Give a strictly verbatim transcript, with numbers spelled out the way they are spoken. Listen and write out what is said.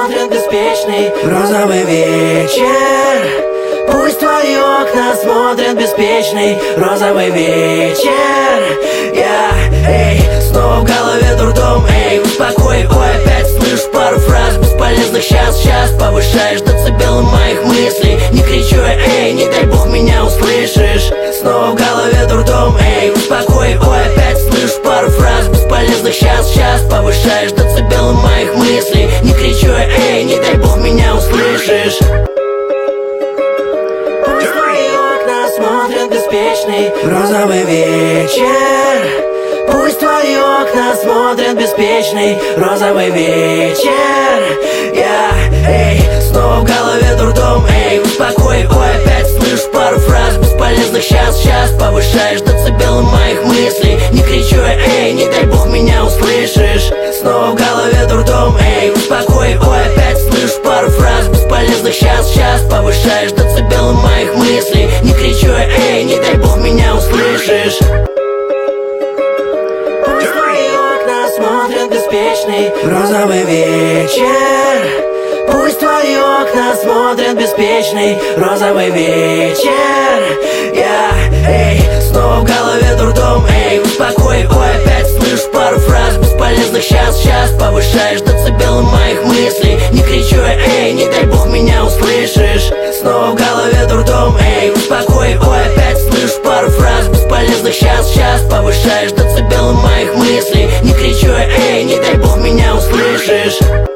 смотрят беспечный розовый вечер. Пусть твои окна смотрят беспечный розовый вечер. Я, эй, снова в голове дурдом, эй, успокой, ой, опять слышу пару фраз бесполезных. Сейчас, сейчас повышаешь децибелы моих мыслей. Не кричу я, эй, не дай бог меня услышишь. Снова в голове дурдом, эй, успокой, ой, опять слышу пару фраз бесполезных. Сейчас, сейчас повышаешь децибелы моих мыслей. Не кричу я, эй, не дай бог меня услышишь. Смотрят беспечный розовый вечер. Пусть твои окна смотрят беспечный розовый вечер. Я, эй, снова в голове дурдом, эй, успокой, ой, опять слышу пару фраз бесполезных. Сейчас, сейчас повышаешь децибелы моих мыслей. Не кричу я, эй, не дай бог меня услышишь. Снова в голове дурдом, эй, успокой, ой, опять слышу пару фраз бесполезных. Сейчас, сейчас повышаешь децибелы моих мыслей. Не кричу я, эй, не дай бог меня услышишь. Пусть твои окна смотрят беспечный розовый вечер. Пусть твои окна смотрят беспечный розовый вечер. Я, эй, снова в голове дурдом, эй, успокой, ой, опять слышу пару фраз бесполезных. Сейчас, сейчас повышаешь децибелы моих мыслей. Не кричу я, эй, не дай бог меня услышишь. Снова в голове дурдом, эй, успокой, ой, опять слышу пару фраз бесполезных. Сейчас, сейчас повышаешь децибелы моих мыслей. Не кричу я, эй, не дай бог меня услышишь.